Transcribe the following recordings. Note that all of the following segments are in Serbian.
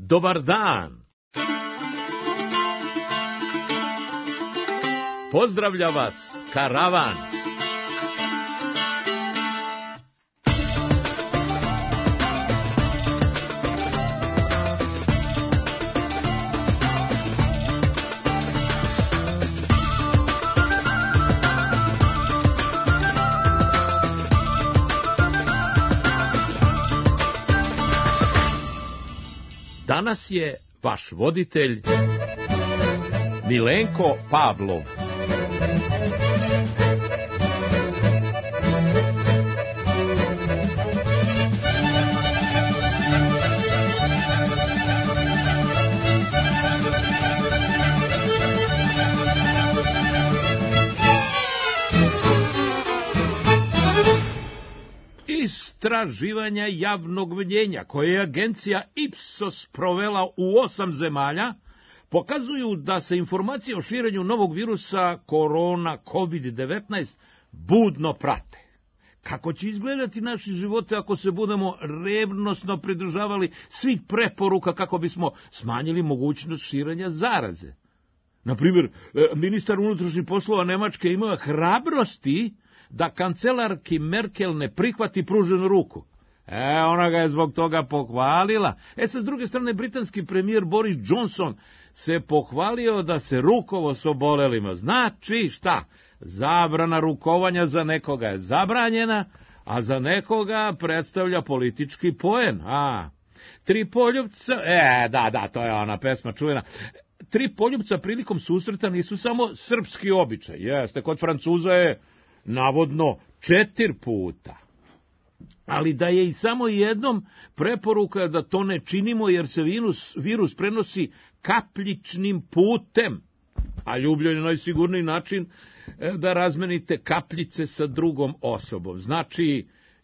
Dobar dan! Pozdravlja vas karavan! Danas je vaš voditelj Milenko Pavlov. Istraživanja javnog mnjenja koje je agencija Ipsos provela u 8 zemalja pokazuju da se informacije o širenju novog virusa korona COVID-19 budno prate. Kako će izgledati naši živote ako se budemo revnosno pridržavali svih preporuka kako bismo smanjili mogućnost širenja zaraze? Na primjer, ministar unutrašnjih poslova Nemačke imao hrabrosti da kancelarki Merkel ne prihvati pruženu ruku. Ona ga je zbog toga pohvalila. Sa s druge strane, britanski premijer Boris Johnson se pohvalio da se rukovo s obolelima. Znači šta? Zabrana rukovanja za nekoga je zabranjena, a za nekoga predstavlja politički poen. Tri poljupca, da, to je ona pesma čuvena. Tri poljupca prilikom susreta nisu samo srpski običaj. Jeste, kod Francuza je navodno 4 puta. Ali da je i samo jednom, preporuka da to ne činimo jer se virus prenosi kapljičnim putem. A ljubljen je najsigurniji način da razmenite kapljice sa drugom osobom. Znači,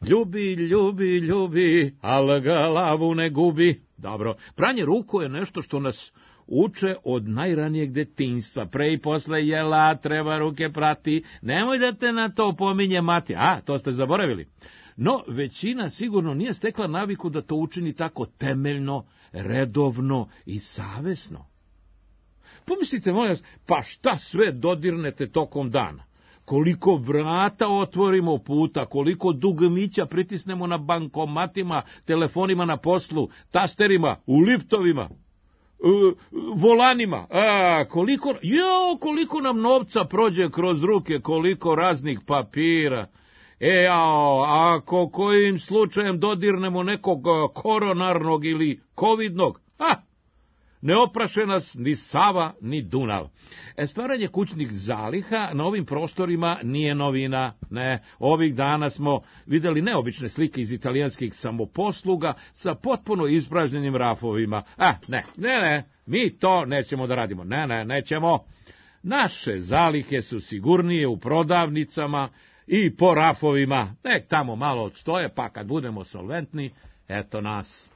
ljubi, al glavu ne gubi. Dobro, pranje ruku je nešto što nas uče od najranijeg detinjstva. Pre i posle jela treba ruke prati. Nemoj da te na to pominje mati. To ste zaboravili. No, većina sigurno nije stekla naviku da to učini tako temeljno, redovno i savesno. Pomislite, molim vas, pa šta sve dodirnete tokom dana? Koliko vrata otvorimo puta, koliko dugmića pritisnemo na bankomatima, telefonima na poslu, tasterima, u liftovima, volanima, koliko nam novca prođe kroz ruke, koliko raznih papira. Ako kojim slučajem dodirnemo nekog koronarnog ili covidnog, ne opraše nas ni Sava, ni Dunav. Stvaranje kućnih zaliha na ovim prostorima nije novina. Ne, ovih dana smo videli neobične slike iz italijanskih samoposluga sa potpuno ispražnjenim rafovima. Ne, mi to nećemo da radimo. Ne, nećemo. Naše zalihe su sigurnije u prodavnicama i po rafovima. Nek tamo malo odstoje, pa kad budemo solventni, eto nas.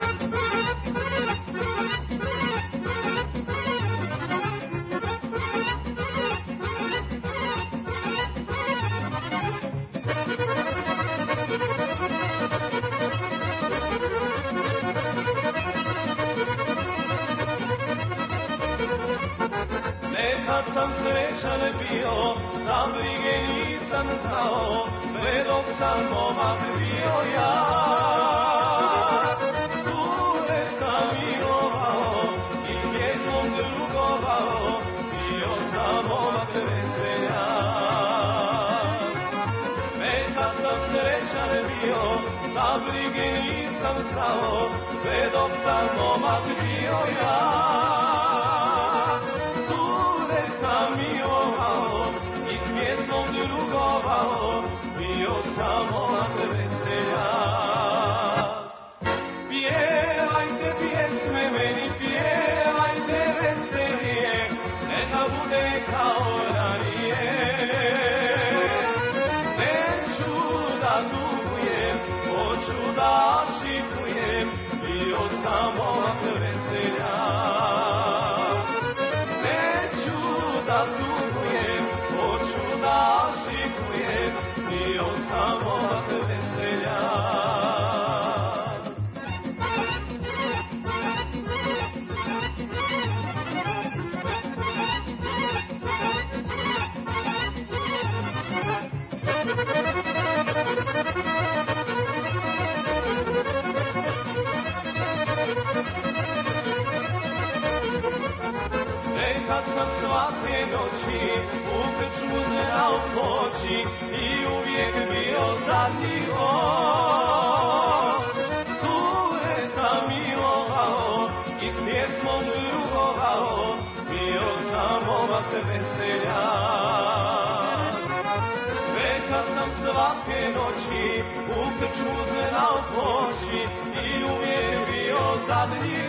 Nekad sam srećan bio, za brige nisam znao, sve dok sam momak bio ja. Cure sam milovao i s pjesmom drugovao, bio sam momak veselja. Nekad sam srećan bio, za brige nisam znao, sve dok sam momak bio ja. Bio sam momak veselja. Pjevajte pjesme meni, pjevajte veselije, neka bude kao ranije. Neću da dugujem, hoću da šikujem, bio sam momak veselja. Neću da dugujem, hoću da šikujem, bio sam momak veselja. Kad sam svake noći u krčmu znao poći i uvijek bio zadnji cure sam milovao i s pjesmom drugovao, bio sam momak veseljak. Kad sam svake noći u krčmu znao poći i uvijek bio zadnji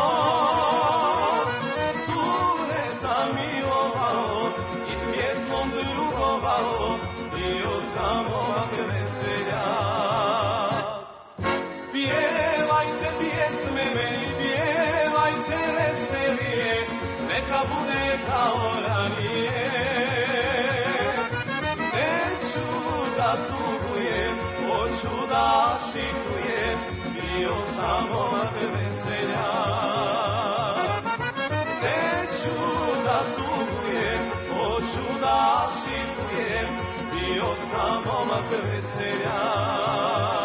cure sam milovao i s pjesmom drugovao, bio sam momak veseljak. Pjevajte pjesme meni, pjevajte veselije, neka bude kao ranije. Neću da tugujem, hoću da šikujem, bio sam momak veseljak. Neću da tugujem, hoću da šikujem, bio sam momak veseljak.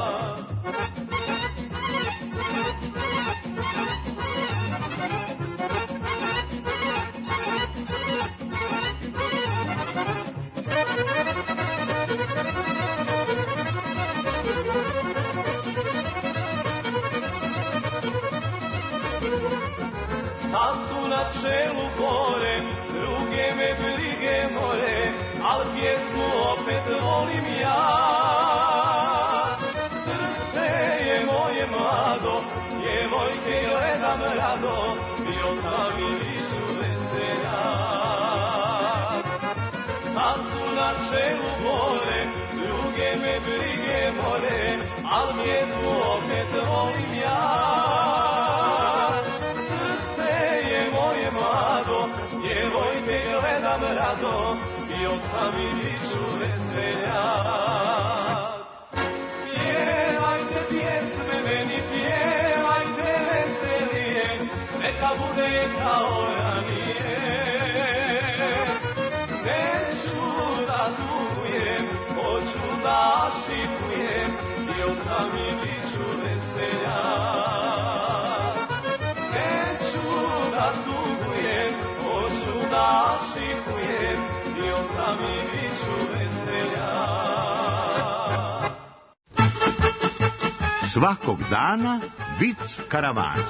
Sad su na čelu gore, druge me brige more, al pjesmu opet volim ja. Srce je moje mlado, djevojke gledam rado, bio sam i višu veseljak. Sad su na čelu gore, druge me brige more, al pjesmu opet volim ja. Djevojke gledam rado, bio sam i višu veseljak. Pjevajte pjesme meni, pjevajte veselije, neka bude kao ranije. Neću da tugujem, hoću da šikujem, bio sam i višu veseljak. Neću da tugujem, hoću da šikujem, bio sam i višu veseljak. Svakog dana vic karavana.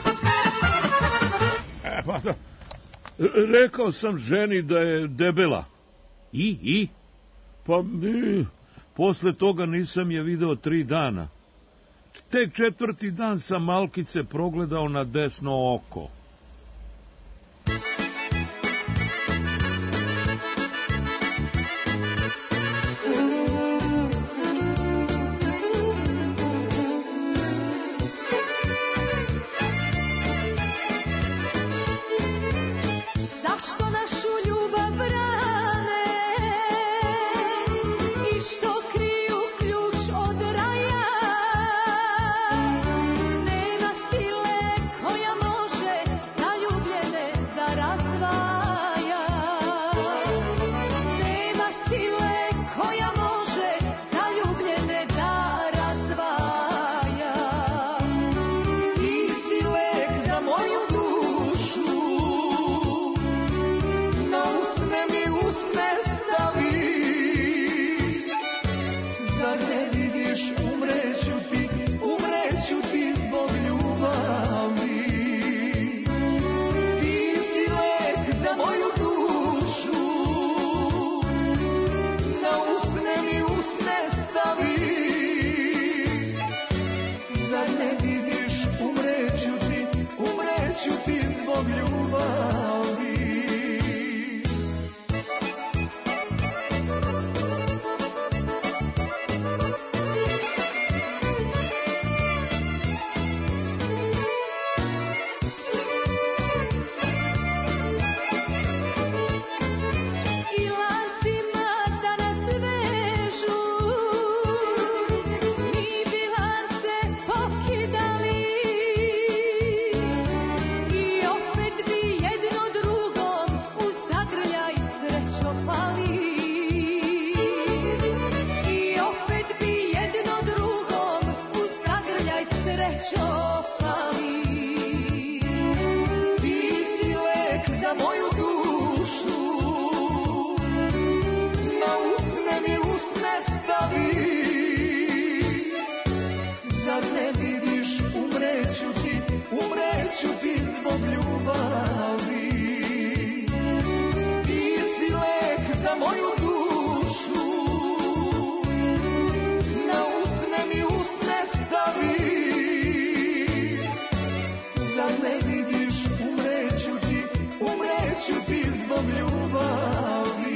Pa da, rekao sam ženi da je debela. I? Pa posle toga nisam je video 3 dana. Tek 4. dan sam malkice progledao na desno oko. umreću ti zbog ljubavi. Ti si lek za moju dušu, na usne mi usne stavi. Zar ne vidiš, umreću ti zbog ljubavi.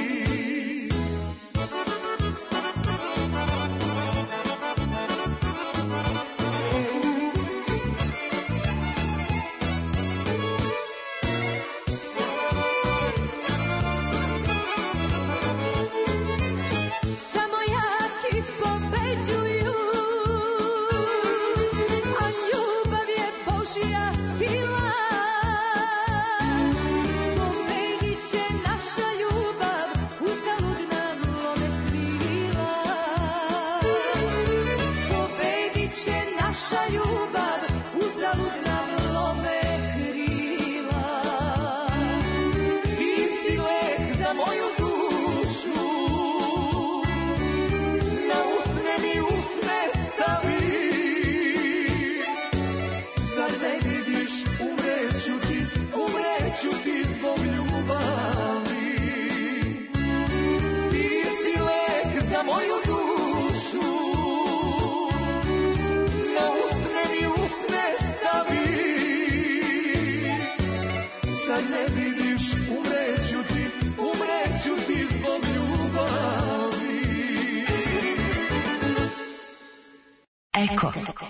Eko.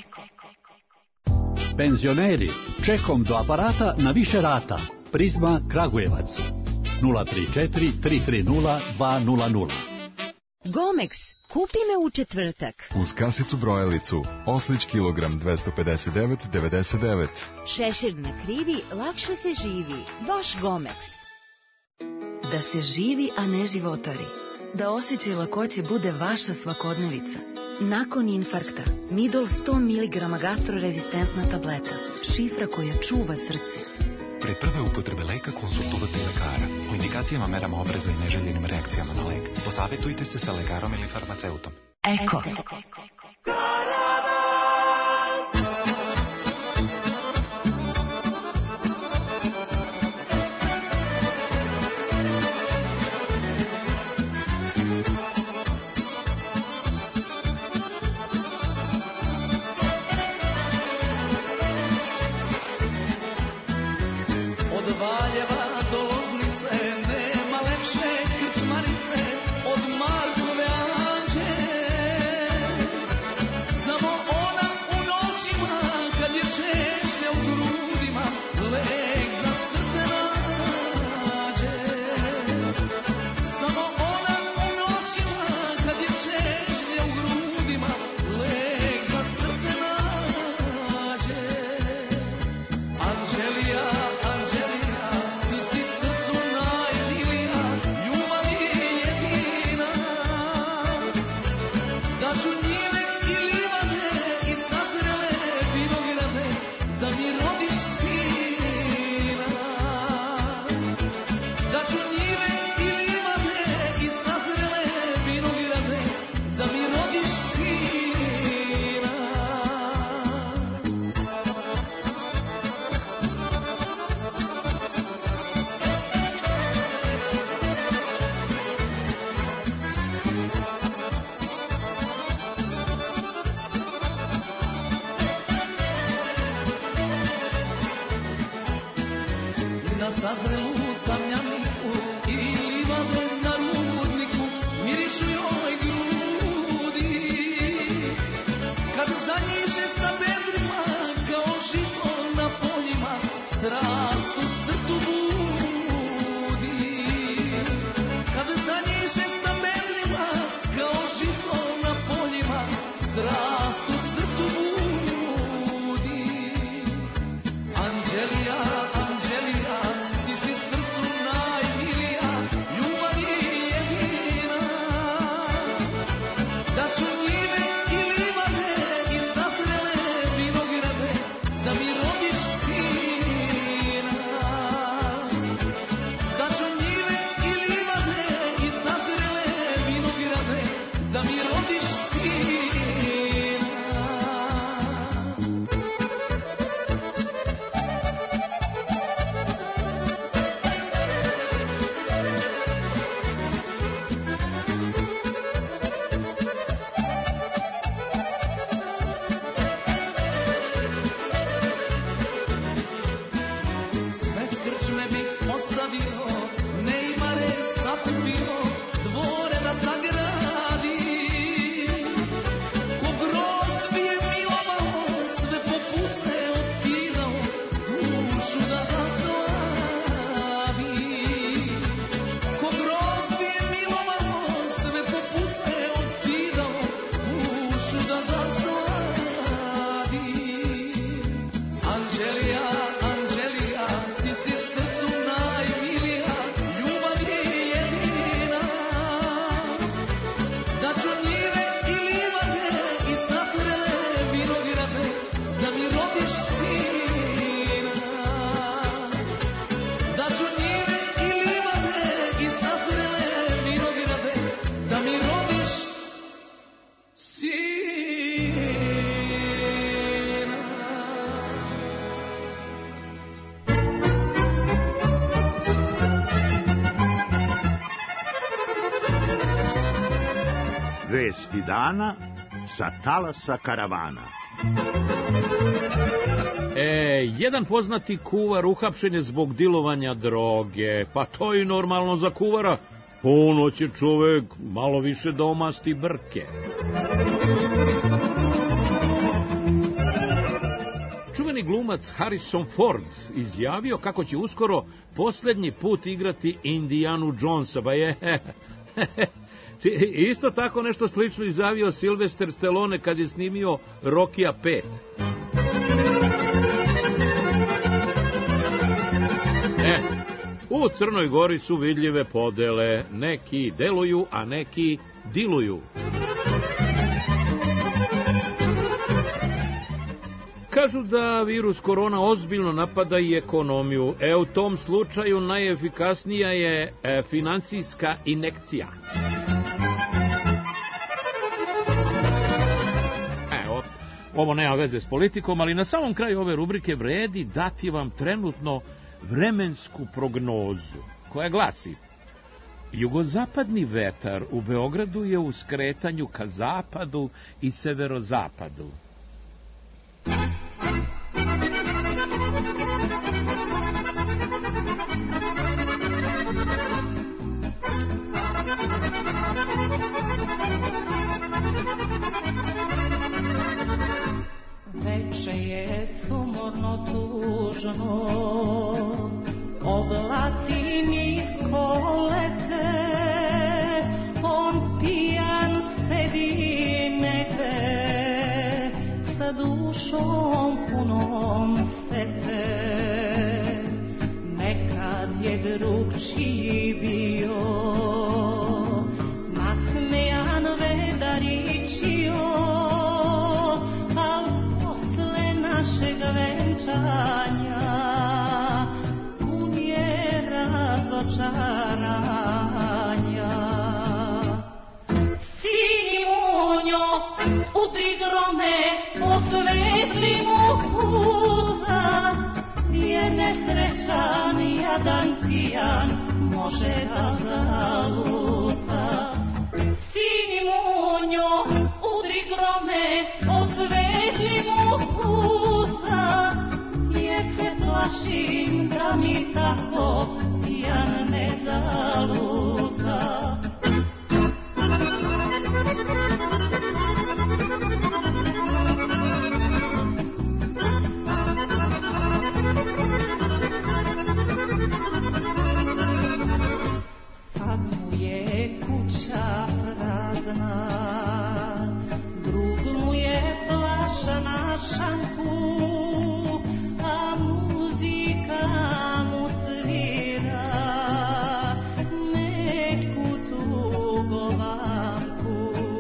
Penzioneri, čekom do aparata na više rata. Prizma Kragujevac 034 330 200. Gomex, kupi me u četvrtak. Uz kasicu brojalicu, oslić kilogram 259,99. Šešir na krivi, lakše se živi. Vaš Gomex. Da se živi, a ne životari. Da osjećaj lakoće bude vaša svakodnevica. Nakon infarkta, Midol 100 mg gastrorezistentna tableta. Šifra koja čuva srce. Pre prve upotrebe leka konsultovati lekara. O indikacijama, merama opreza i neželjenim reakcijama na lek posavetujte se sa lekarom ili farmaceutom. Eko. Vijesti dana sa talasa karavana. Jedan poznati kuvar uhapšen je zbog dilovanja droge. Pa to i normalno za kuvara. Puno će čovek malo više da omasti brke. Čuveni glumac Harrison Ford izjavio kako će uskoro posljednji put igrati Indianu Jonesa. Pa je... Isto tako nešto slično izjavio Sylvester Stallone kad je snimio Rockija 5. U Crnoj Gori su vidljive podele. Neki deluju, a neki diluju. Kažu da virus korona ozbiljno napada i ekonomiju. U tom slučaju najefikasnija je finansijska injekcija. Ovo nema veze s politikom, ali na samom kraju ove rubrike vredi dati vam trenutno vremensku prognozu, koja glasi: jugozapadni vetar u Beogradu je u skretanju ka zapadu i severozapadu. Oblaci nisko lete, on pijan sedi negde, sa dušom punom sete. Nekad je drugčiji bio, nasmejan vedarićio, al posle našeg venčanja razočaranja. Sini munjo, udri grome, osvetli mu puza, jer nesrećan, jadan pijan, može da zaluta. Sini munjo, udri grome, osvetli mu puza, jer se plašim da mi tako pijan ne zaluta. Sad mu je kuća prazna, drug mu je flaša na šanku, a muzika mu svira neku tugovanku.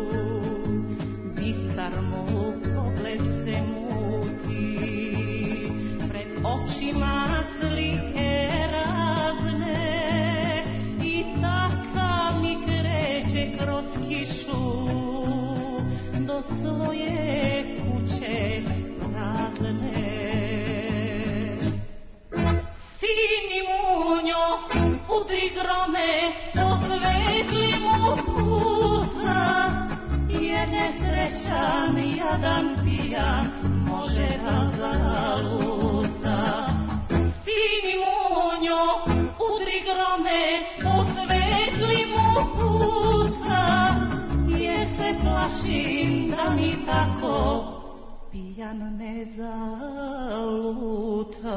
Bistar mu pogled se muti, pred očima slike razne, i takav mi kreće kroz kišu do svoje kuće prazne. Sini munjo, udri grome, osvetli mu puza, jer nesrećan, jadan pijan, može da zaluta. Sini munjo, udri grome, osvetli mu puza, jer se plašim da mi tako pijan ne zaluta.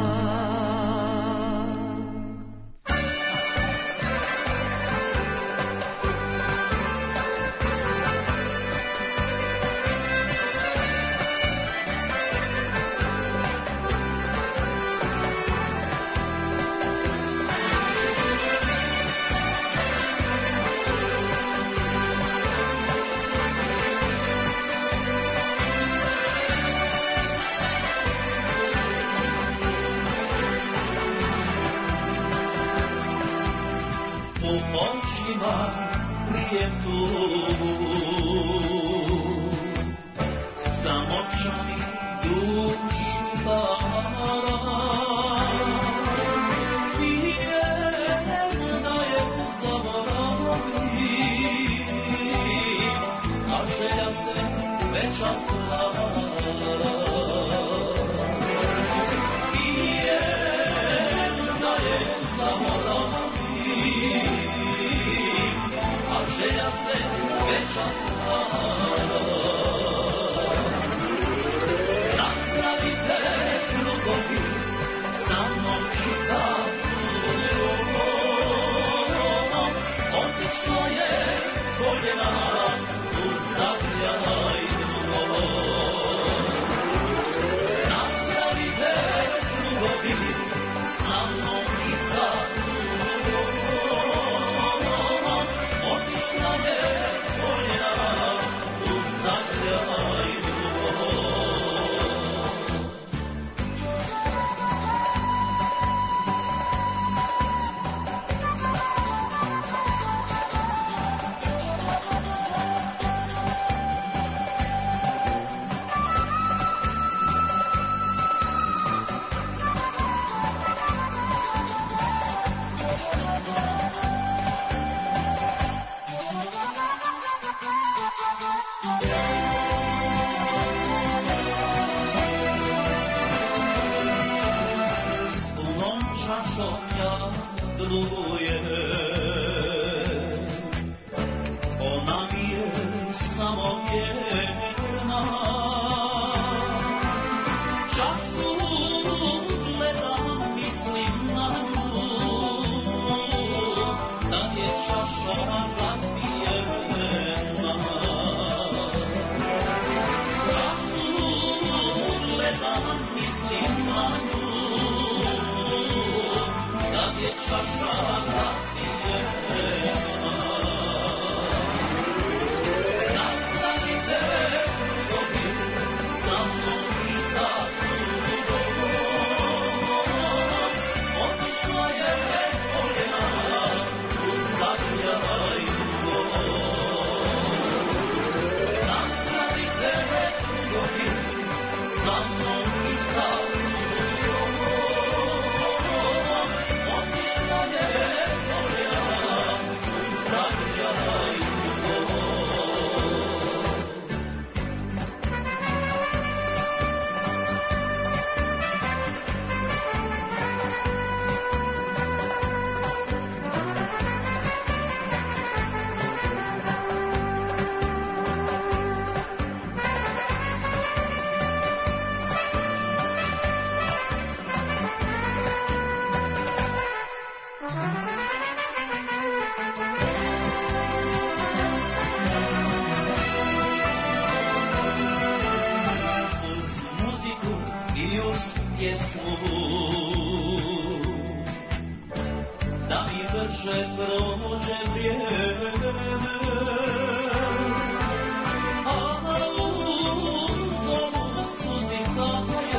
Očima krijem tugu, samoća mi dušu para, i jedna je zaboravi, čašom jadruje. Ona mi je samo vjerna, času gledam, mislim na nju, kad je čaša razbijena. Času gledam, mislim na nju, kad je čaša razbijena. Da mi brže prođe vrijeme, a u zoru suzdisanje,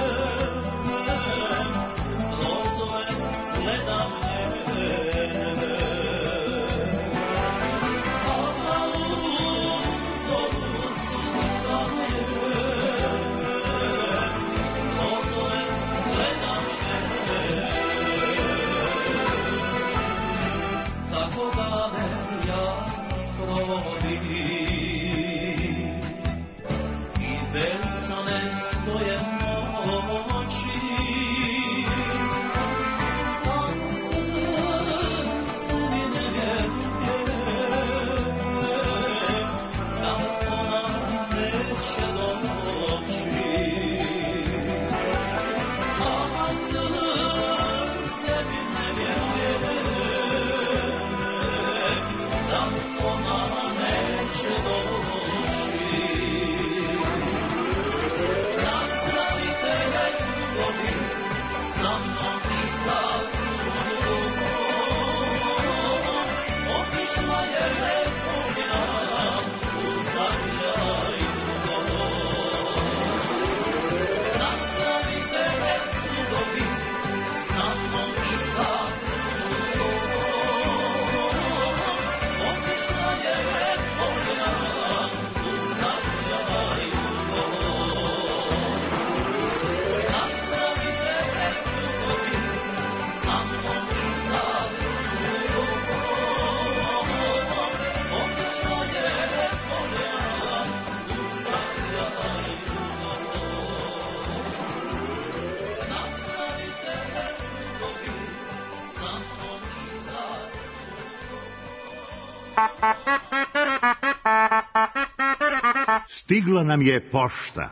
prozore gledam njene. A u zoru suzdisanje, prozore gledam njene. Tako dane ja provodim i besane stoje noći, a srce mi ne vjeruje da ona neće doći. A srce mi ne vjeruje da ona neće doći. Nazdravite ljubavi sa mnom i sa drugom, otišla je lepoja u zagrljaju dom. Nazdravite ljubavi sa mnom i sa drugom, otišla je lepoja u zagrljaju dom. Nazdravite ljubavi sa mnom i sa drugom, otišla je lepoja u zagrljaju dom. Nazdravite ljubavi sa mnom i sa Stigla nam je pošta.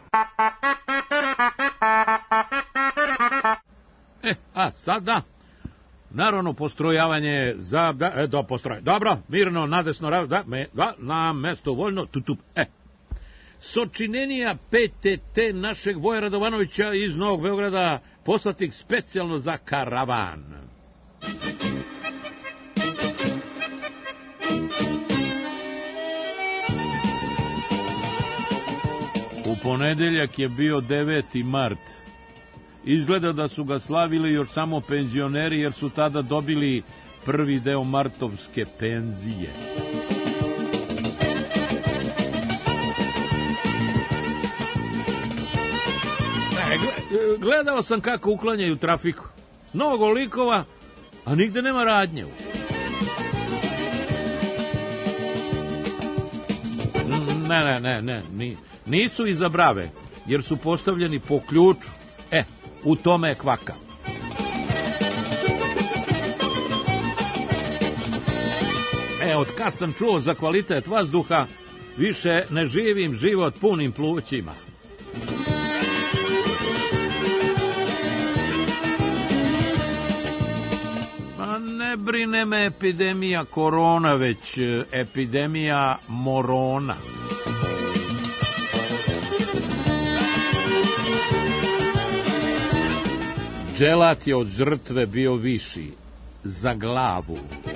A sada, naravno, postrojavanje za... Dobro, mirno, nadesno, na mesto voljno, tutup. Sočinenija PTT našeg Voja Radovanovića iz Novog Beograda, poslatih specijalno za karavan. U ponedeljak je bio 9. mart. Izgleda da su ga slavili još samo penzioneri, jer su tada dobili prvi deo martovske penzije. Gledao sam kako uklanjaju trafiku. Mnogo likova, a nigde nema radnje. Ne, nisu iza brave, jer su postavljeni po ključu. U tome je kvaka. od kad sam čuo za kvalitet vazduha, više ne živim život punim plućima. Pa ne brine me epidemija korona, već epidemija morona. Dželat je od žrtve bio viši, za glavu.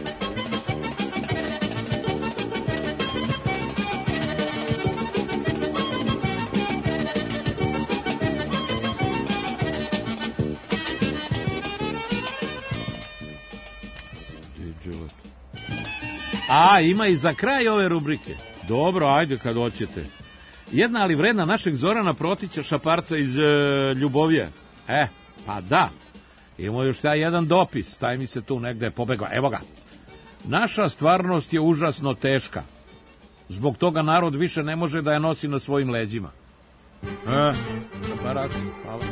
A, ima i za kraj ove rubrike. Dobro, ajde kad hoćete. Jedna ali vredna našeg Zorana Protića, šaparca iz Ljubovije. Pa da. Imamo još taj jedan dopis, taj mi se tu negde pobegao. Evo ga. Naša stvarnost je užasno teška. Zbog toga narod više ne može da je nosi na svojim leđima. Šaparac, hvala.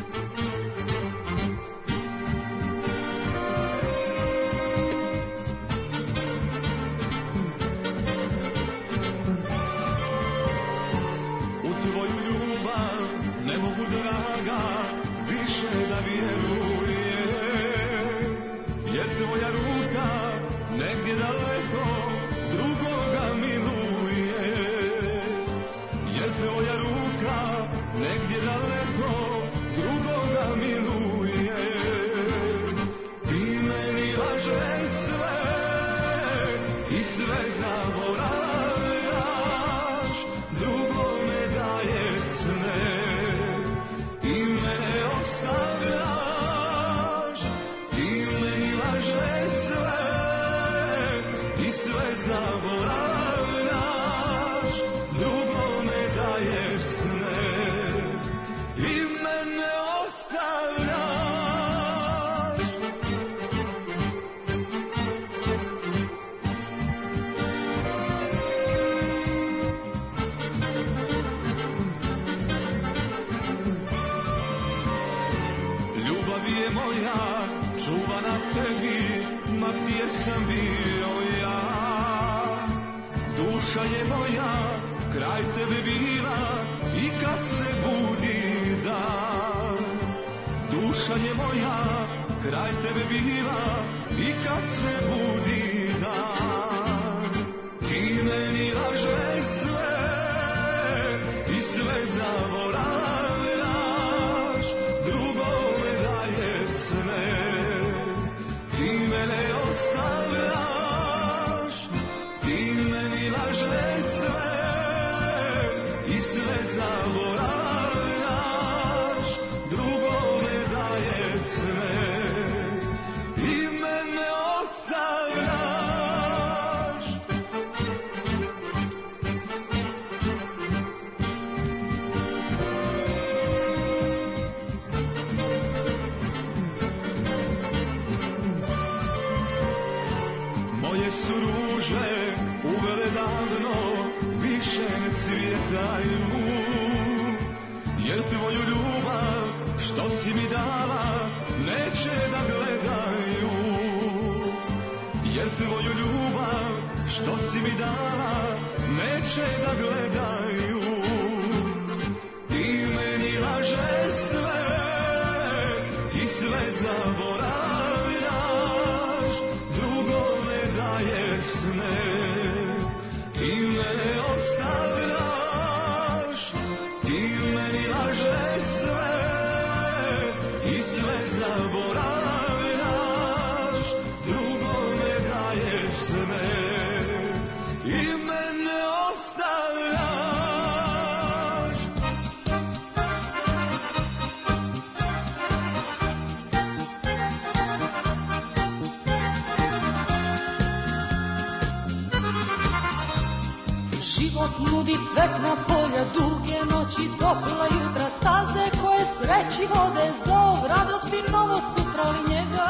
Nudi cvetna polja, duge noći, topla jutra, staze koje sreći vode, zov, radosti, novost, sutra li njega,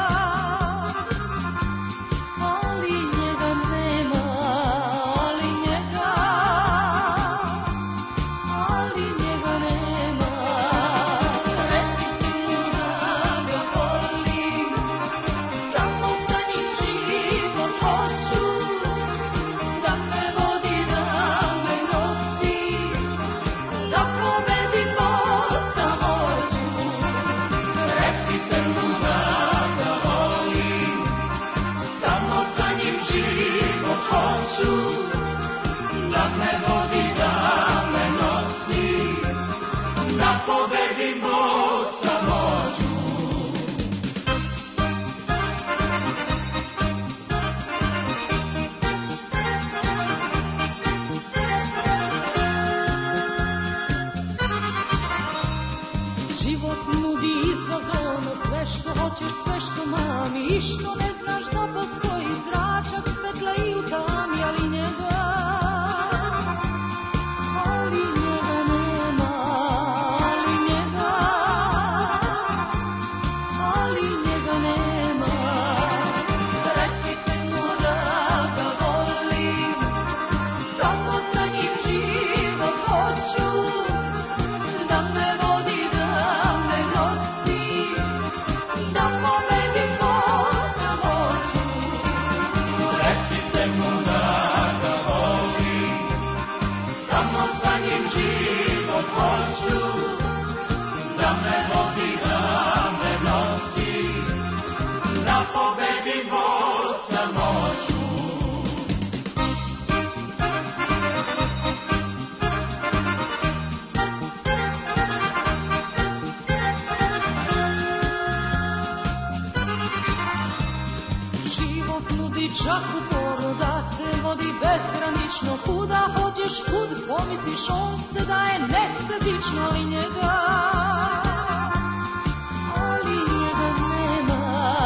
ali njega nema, ali njega nema. Reci ti mu da ga volim, samo za njim život hoću, sve što mami i što ne znaš da postoji zračak svetla i u tami, ali njega nema, ali njega nema. Recite mu da ga volim, samo sa njim život hoću, da me vodi, da me nosi, da pobedim samoću. Recite mu da ga volim, samo sa njim život hoću, da me vodi, da me nosi, da pobedimo samoću. Život nudi čak u poru da se vodi bezgranično, kuda hoćeš, kud pomisliš, on se daje nesebično, ali njega nema,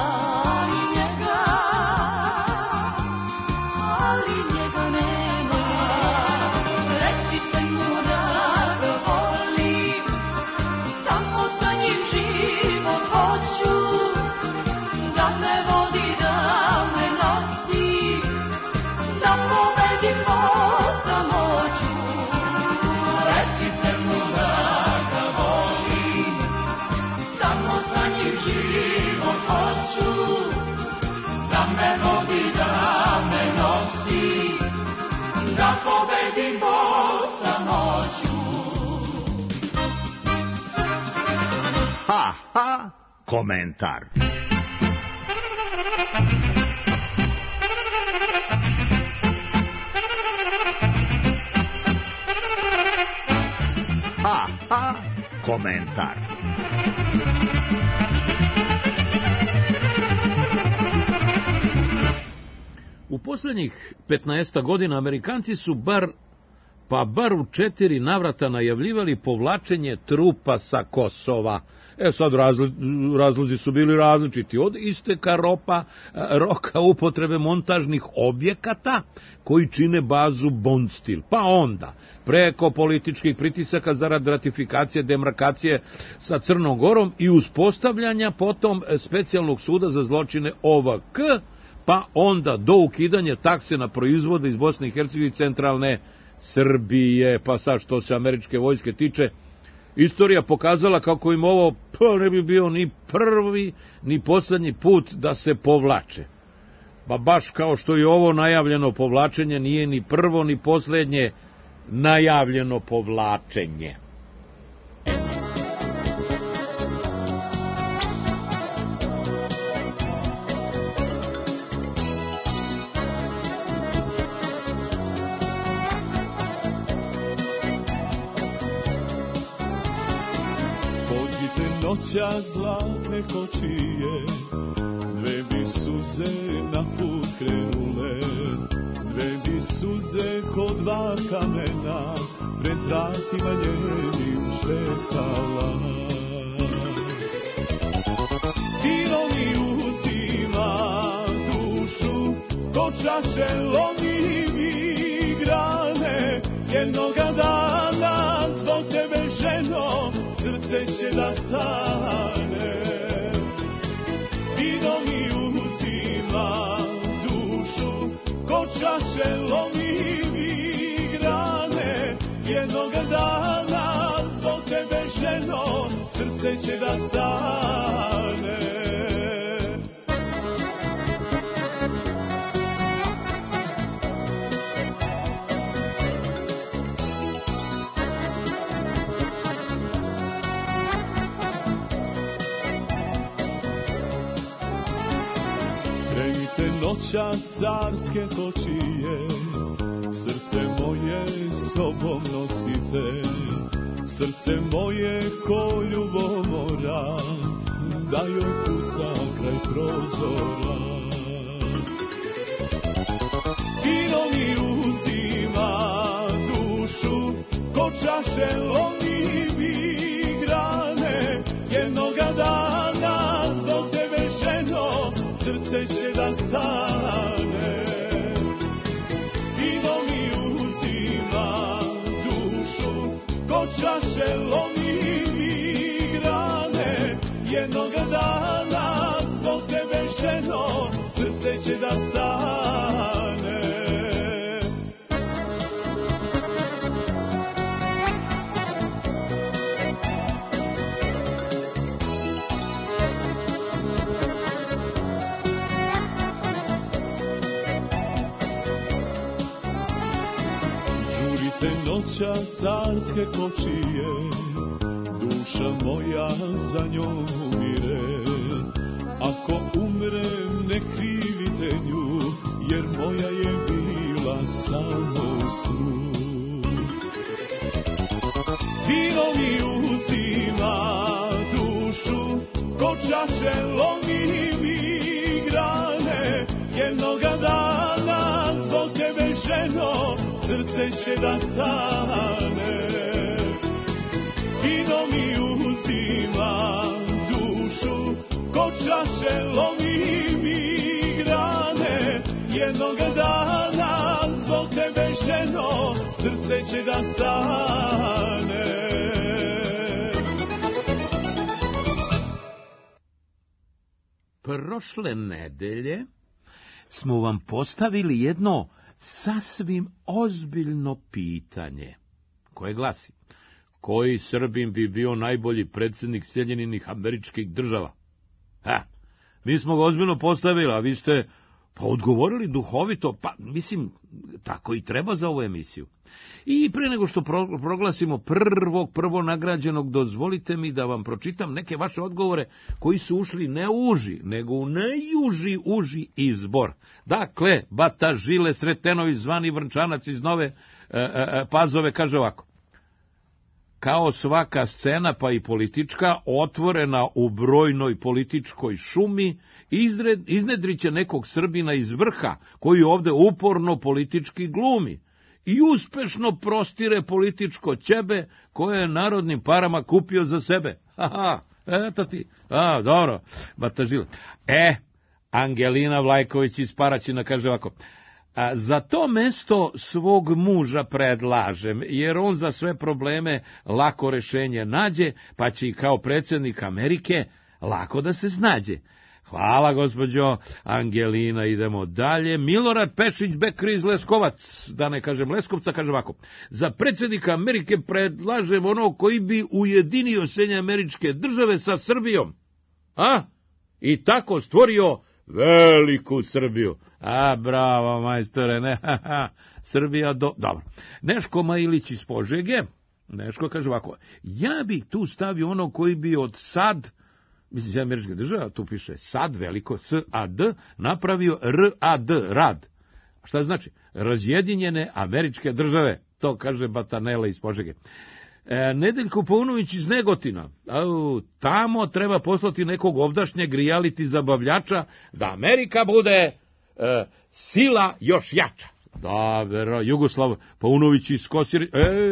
ali njega nema. Recite mu da ga volim, samo sa njim život hoću, da me vodi, da me nosi, da pobedimo samoću. Recite mu da ga volim, samo sa njim život hoću, da me vodi, da me nosi, da pobedimo samoću. Ha, ha, komentar. Ha, ha, komentar. U posljednjih 15 godina Amerikanci su bar u 4 navrata najavljivali povlačenje trupa sa Kosova. Sad razlozi su bili različiti, od isteka roka upotrebe montažnih objekata koji čine bazu Bondstil, pa onda preko političkih pritisaka zarad ratifikacije demarkacije sa Crnom Gorom i uspostavljanja potom specijalnog suda za zločine OVK, pa onda do ukidanja takse na proizvode iz Bosne i Hercegovine i centralne Srbije. Pa sad što se američke vojske tiče, istorija pokazala kako im ovo ne bi bio ni prvi ni posljednji put da se povlače. Pa baš kao što je ovo najavljeno povlačenje, nije ni prvo ni posljednje najavljeno povlačenje. Noća zlatne kočije, dve bi suze na put krenule, dve bi suze ko dva kamena pred vratima njenim šetala. Tiro mi uzima dušu, ko čaše lomi mi grane, jednoga dana zbog tebe ženo srce će da stane. Vino mi uzima dušu, ko čaše lomi mi grane, jednoga dana zbog tebe ženo srce će da stane. Noća carske kočije, srce moje sobom nosite, srce moje ko ljubomora, da joj kuca kraj prozora. Vino mi uzima dušu, ko čaše lomi mi grane, jednoga dana zbog tebe žena srce će da stane. Vino mi uzima dušu, ko čaše lomi mi grane. Jednoga dana zbog tebe, ženo, srce će da stane. Žurite noća carske kočije, duša moja za njom umire. Ako umrem ne krivite nju, jer moja je bila samo snu. Vino mi uzima dušu, ko čaše lomi mi grane. Jednoga dana zbog tebe, ženo, srce će da stane. Vino mi uzima dušu, ko čaše lomi mi grane. Jednoga dana zbog tebe, ženo, srce će da stane. Prošle nedelje smo vam postavili jedno sasvim ozbiljno pitanje, koje glasi: koji Srbin bi bio najbolji predsjednik Sjedinjenih Američkih Država? Mi smo ga ozbiljno postavili, a vi ste odgovorili duhovito, mislim, tako i treba za ovu emisiju. I prije nego što proglasimo prvo nagrađenog, dozvolite mi da vam pročitam neke vaše odgovore koji su ušli ne u uži, nego u uži izbor. Dakle, Bata Žile Sretenović, zvani Vrčanac iz Nove Pazove, kaže ovako: kao svaka scena, pa i politička, otvorena u brojnoj političkoj šumi, iznedriće nekog Srbina iz vrha, koji ovde uporno politički glumi i uspešno prostire političko ćebe koje je narodnim parama kupio za sebe. Eto ti. Dobro, Batažile. Angelina Vlajković iz Paraćina kaže ovako: za to mesto svog muža predlažem, jer on za sve probleme lako rešenje nađe, pa će i kao predsjednik Amerike lako da se snađe. Hvala, gospođo Angelina, idemo dalje. Milorad Pešić Bekri iz Leskovac, da ne kažem Leskovca, kaže ovako: za predsjednika Amerike predlažem onog koji bi ujedinio Sjedinjene Američke Države sa Srbijom. I tako stvorio veliku Srbiju. Bravo, majstore, ne, Srbija dobro. Neško Majilić iz Požege, Neško kaže ovako: ja bih tu stavio onog koji bi od sad, mislim, Sjedinjene Američke Države, tu piše sad, veliko, S-A-D, napravio R-A-D, rad. Šta znači? Razjedinjene Američke Države, to kaže Batanela iz Požege. Nedeljko Paunović iz Negotina, tamo treba poslati nekog ovdašnjeg reality zabavljača, da Amerika bude sila još jača. Dobro, Jugoslav Paunović iz Kosjeri,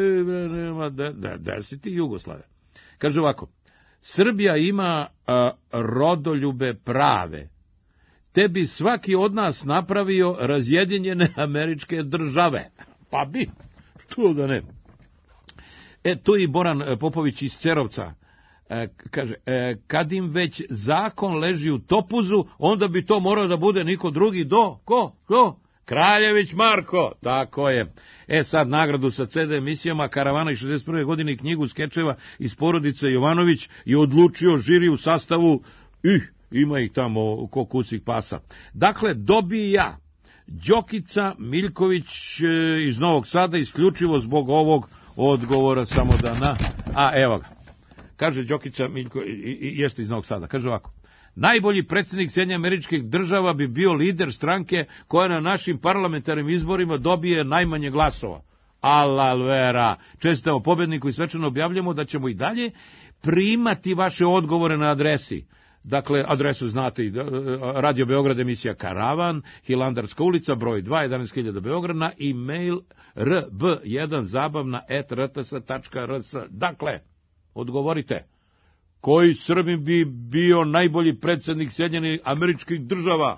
da si ti Jugoslave. Kaže ovako: Srbija ima rodoljube prave, te bi svaki od nas napravio razjedinjene Američke Države. Pa bi, što da ne. Tu i Boran Popović iz Cerovca kaže: kad im već zakon leži u topuzu, onda bi to morao da bude niko drugi ko? Kraljević Marko, tako je. Sad nagradu sa CD emisijama Karavana iz 61. godine i knjigu skečeva iz porodice Jovanović je odlučio žiri u sastavu, ima ih tamo ko kusih pasa. Dakle, dobija Đokica Miljković iz Novog Sada, isključivo zbog ovog odgovora, samo da evo ga. Kaže Đokica Miljković, jeste iz Novog Sada, kaže ovako: najbolji predsjednik Sjedinjenih Američkih Država bi bio lider stranke koja na našim parlamentarnim izborima dobije najmanje glasova. Alalvera, čestitamo pobedniku i svečano objavljamo da ćemo i dalje primati vaše odgovore na adresi. Dakle, adresu znate, Radio Beograd, emisija Karavan, Hilandarska ulica, broj 2, 11.000 Beograd, na e-mail rb1zabavna@rts.rs. Dakle, odgovorite, koji Srbin bi bio najbolji predsjednik Sjedinjenih Američkih Država?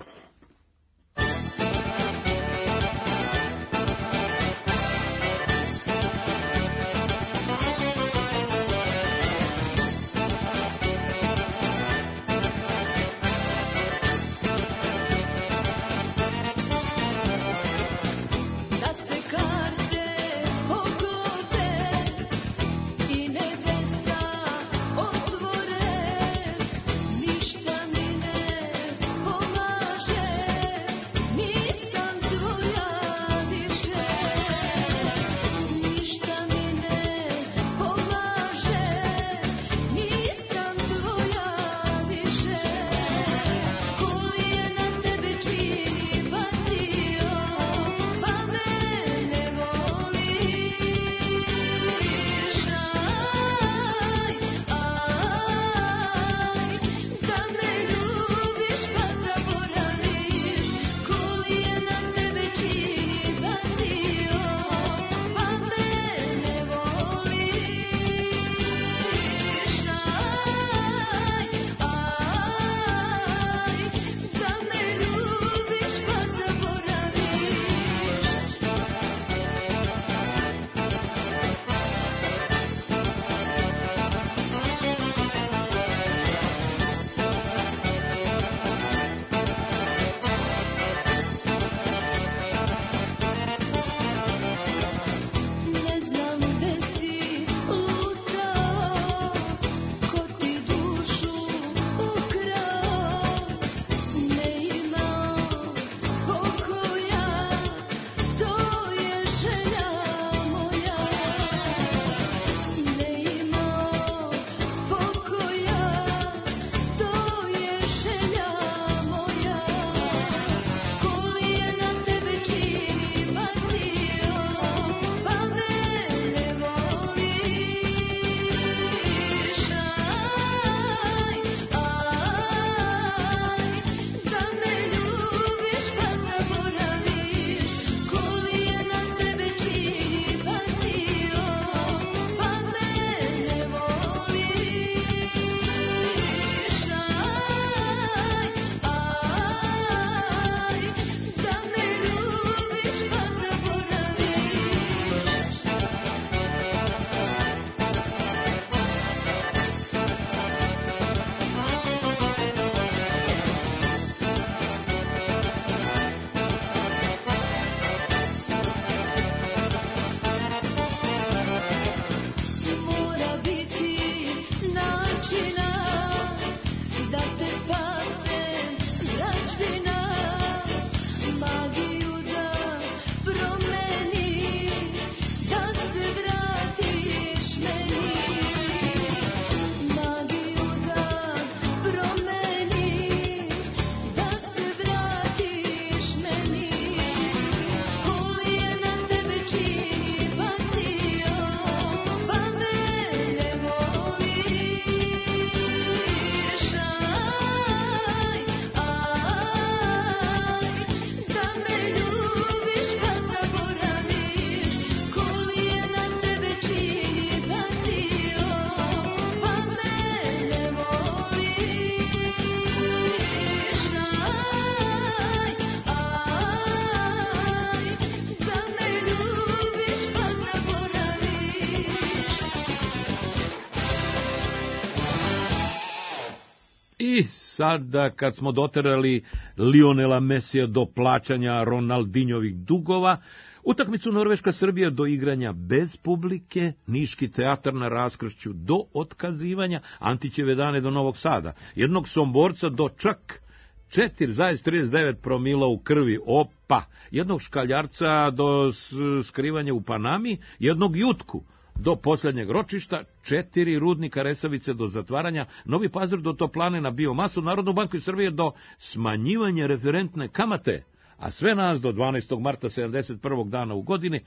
I sada kad smo doterali Lionela Mesija do plaćanja Ronaldinjovih dugova, utakmicu Norveška-Srbija do igranja bez publike, Niški teatar na raskršću do otkazivanja, Antićeve dane do Novog Sada, jednog Somborca do čak 4,39 promila u krvi, opa, jednog Škaljarca do skrivanja u Panami, jednog Jutku do posljednjeg ročišta, 4 Rudnika Resavice do zatvaranja, Novi Pazar do toplane na biomasu, Narodnu banku Srbije do smanjivanja referentne kamate, a sve nas do 12. marta 71. dana u godini,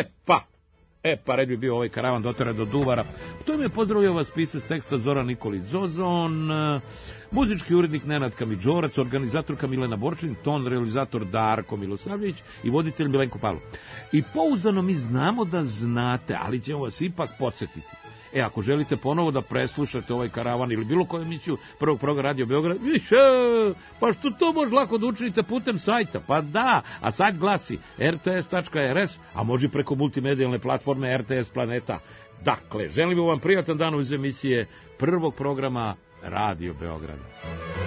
red bi bio ovaj karavan dotera do Duvara. To im je pozdravio vas pisac teksta Zoran Nikolić Zozon. Muzički urednik Nenad Kamidžorac, organizatorka Milena Borčin, ton realizator Darko Milosavljević i voditelj Milenko Pavlov. I pouzdano mi znamo da znate, ali ćemo vas ipak podsjetiti. Ako želite ponovo da preslušate ovaj karavan ili bilo koju emisiju Prvog programa Radio Beograd, pa što to može lako da učinite putem sajta? Pa da, a sajt glasi rts.rs, a može preko multimedijalne platforme RTS Planeta. Dakle, želimo vam prijatan dan iz emisije Prvog programa Radio Beograda.